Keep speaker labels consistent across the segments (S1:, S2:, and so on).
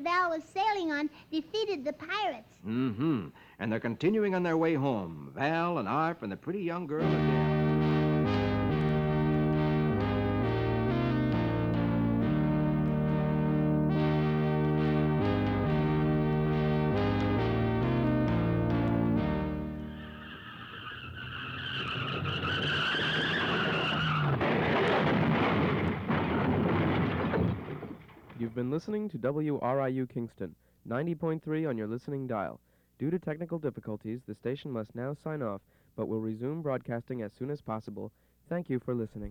S1: Val was sailing on defeated the pirates.
S2: Mm-hmm. And they're continuing on their way home. Val and Arf and the pretty young girl again.
S3: You've been listening to WRIU Kingston, 90.3 on your listening dial. Due to technical difficulties, the station must now sign off, but will resume broadcasting as soon as possible. Thank you for listening.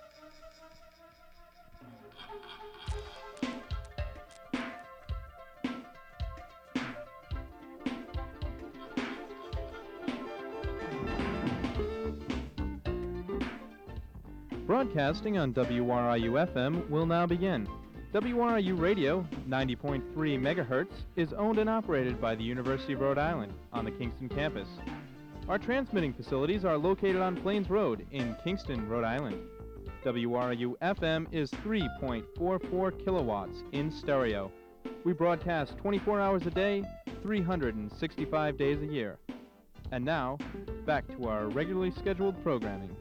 S4: Broadcasting on WRIU-FM will now begin. WRIU Radio, 90.3 megahertz, is owned and operated by the University of Rhode Island on the Kingston campus. Our transmitting facilities are located on Plains Road in Kingston, Rhode Island. WRIU-FM is 3.44 kilowatts in stereo. We broadcast 24 hours a day, 365 days a year. And now, back to our regularly scheduled programming.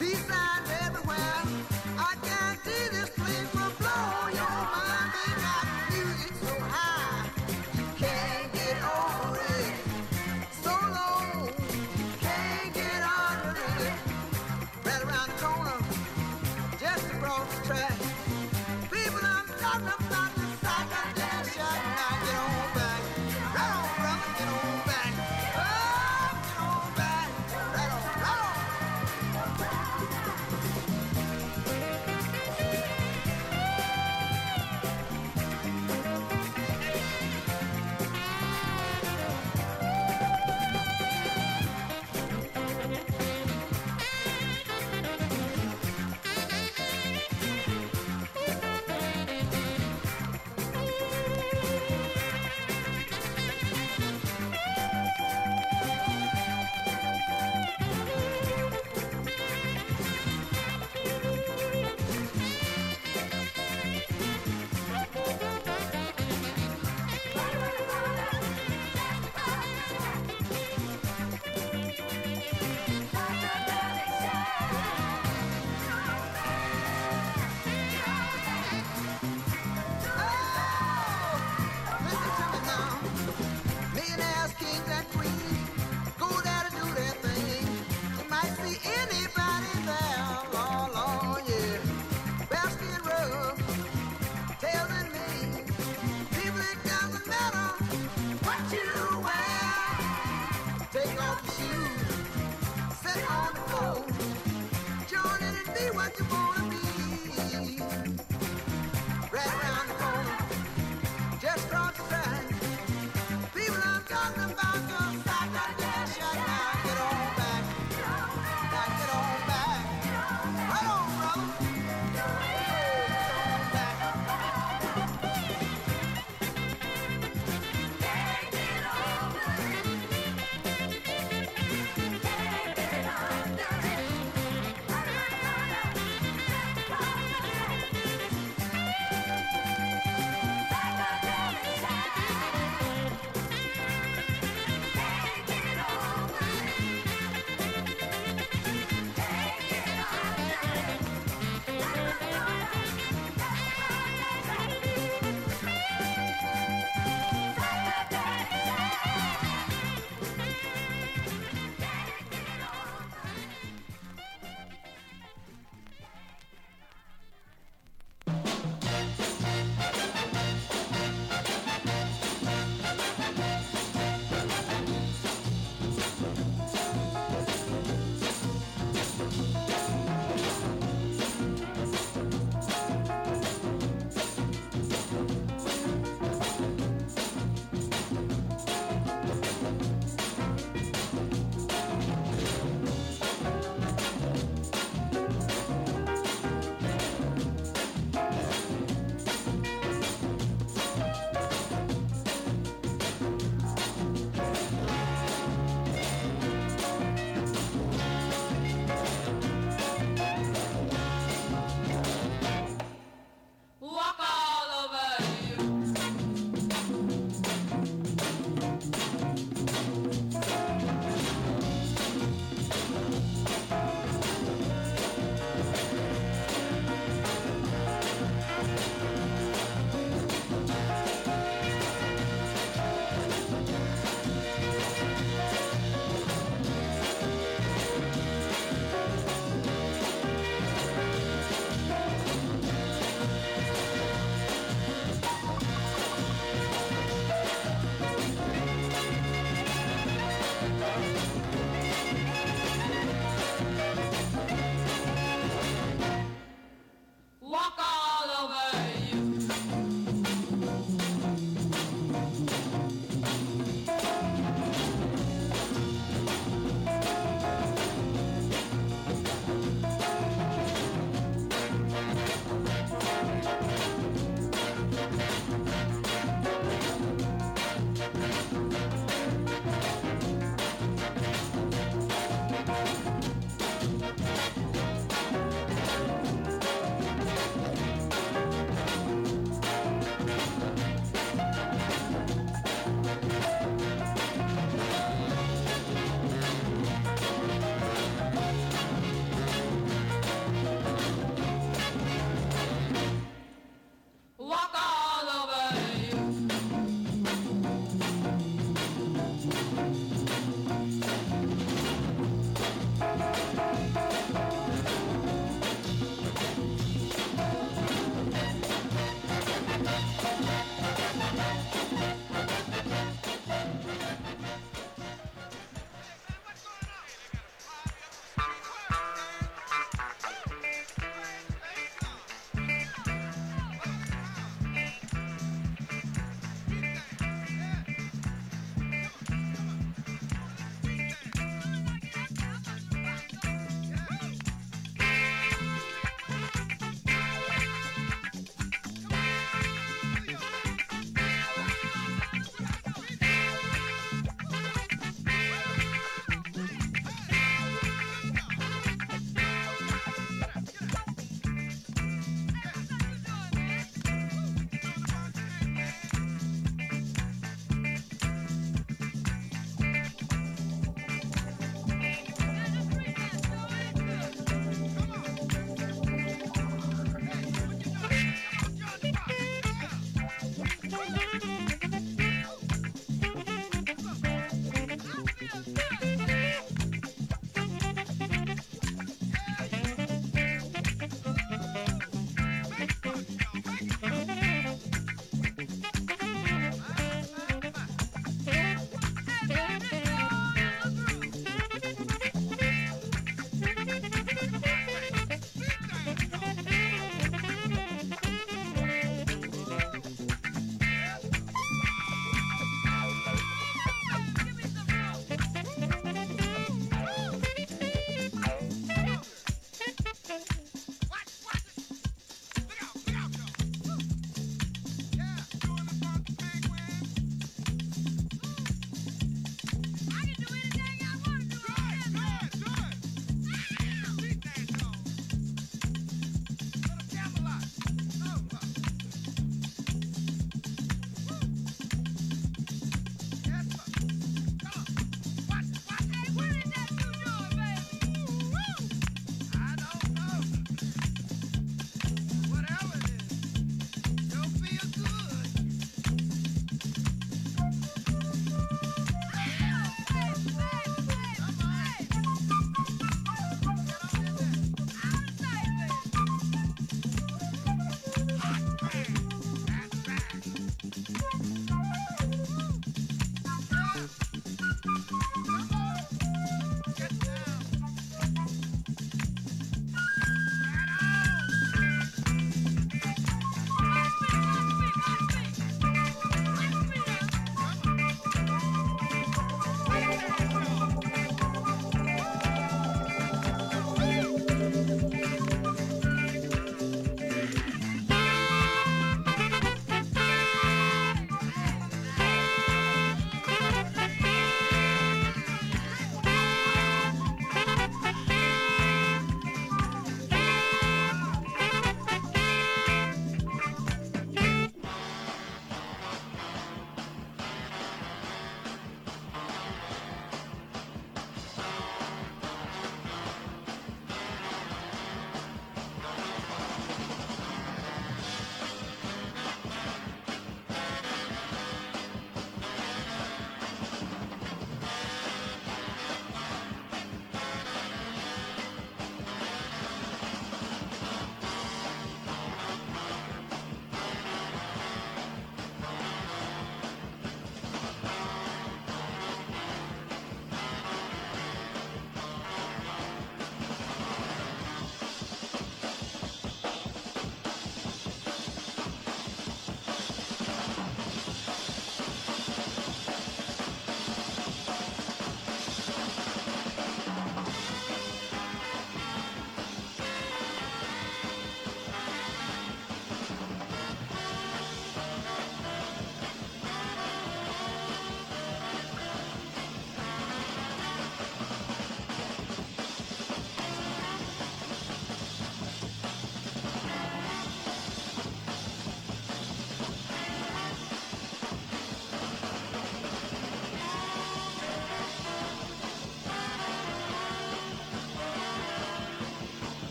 S5: Peace signs everywhere. I guarantee this place will blow your mind.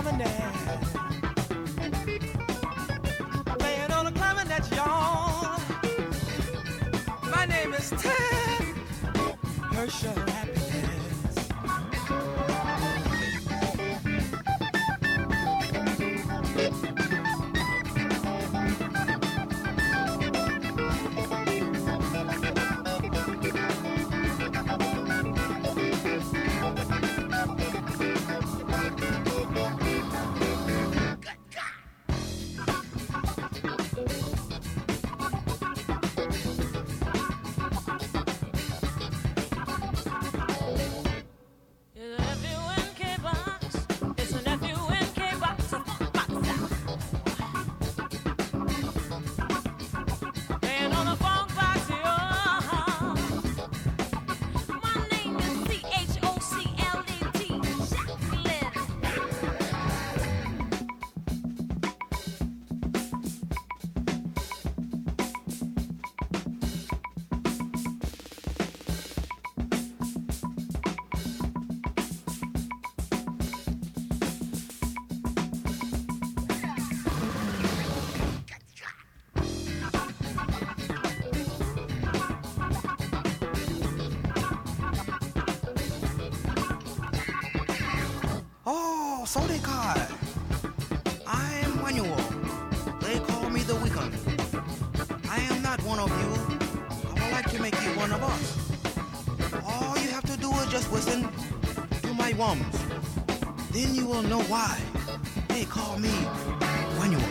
S5: clarinet. Playing on a clarinet, y'all. My name is Ted Herschel Happiness.
S6: Oh, so they call. I am Manuel. They call me the Weekend. I am not one of you. I would like to make you one of us. All you have to do is just listen to my worms. Then you will know why they call me Manuel.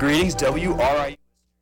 S7: Greetings, WRIU.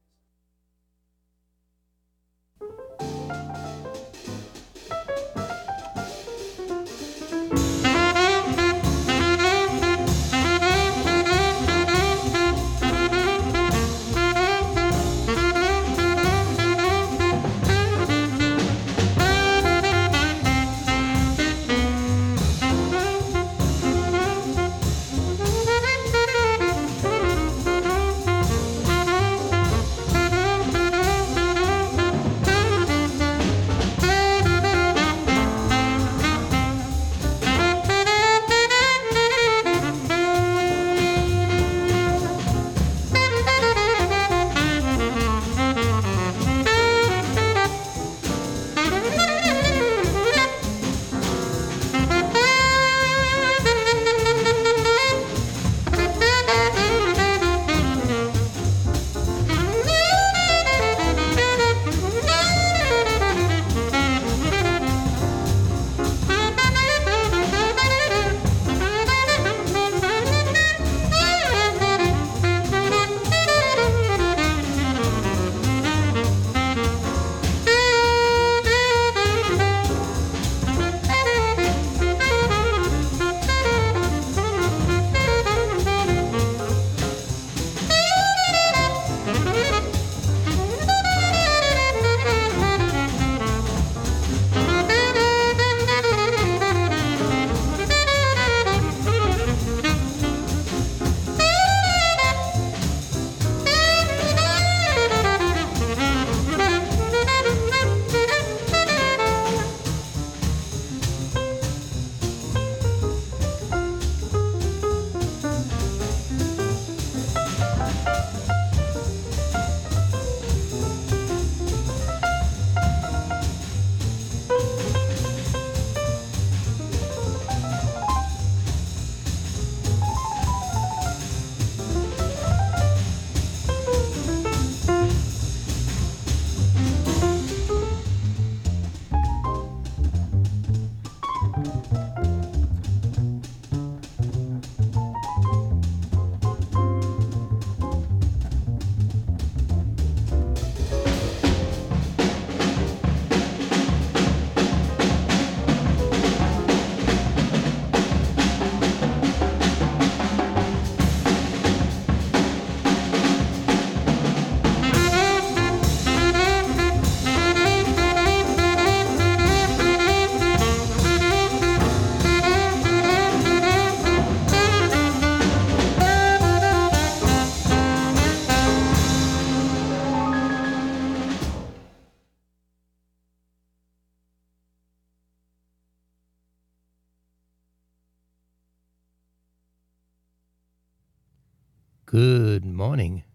S8: Good morning.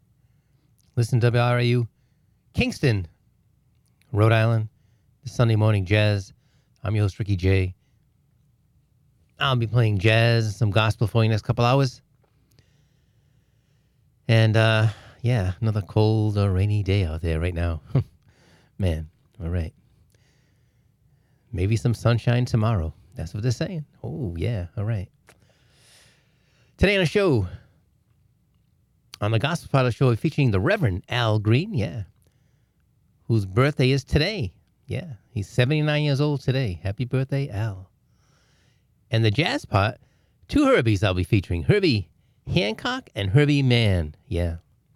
S8: Listen to WRIU, Kingston, Rhode Island, the Sunday Morning Jazz. I'm your host, Ricky J. I'll be playing jazz and some gospel for you next couple hours. And, yeah, another cold or rainy day out there right now. Man, all right. Maybe some sunshine tomorrow. That's what they're saying. Oh, yeah, all right. Today on the show, on the Gospel Part of the show, we're featuring the Reverend Al Green, yeah, whose birthday is today. Yeah, he's 79 years old today. Happy birthday, Al. And the jazz part, two Herbies I'll be featuring, Herbie Hancock and Herbie Mann, yeah.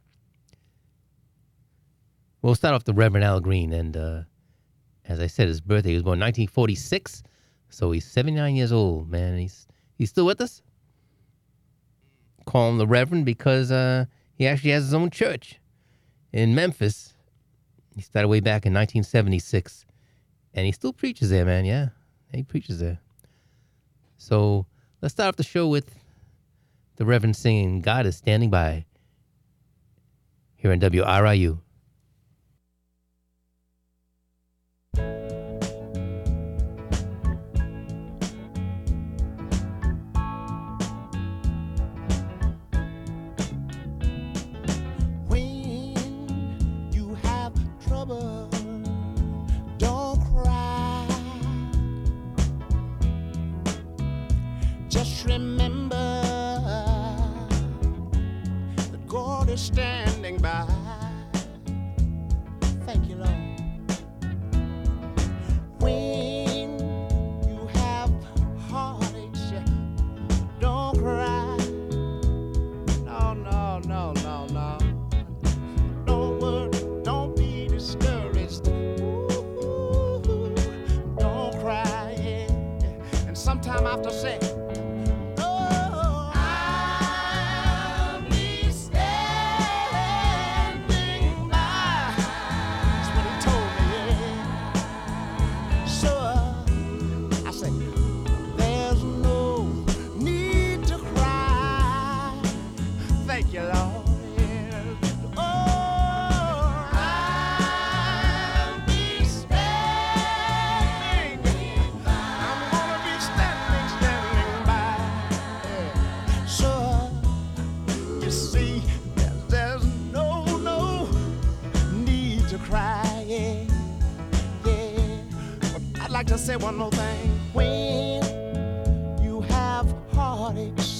S8: We'll start off the Reverend Al Green, and as I said, his birthday, he was born in 1946, so he's 79 years old, man. He's still with us. Call him the Reverend because he actually has his own church in Memphis. He started way back in 1976, and he still preaches there, man, yeah. He preaches there. So let's start off the show with the Reverend singing God is Standing By here on WRIU.
S9: Stand
S5: time after say, oh, I'll be standing by. That's what he told me, yeah. So I say, there's no need to cry. Thank you, Lord. I'd like to say one more thing. When you have heartaches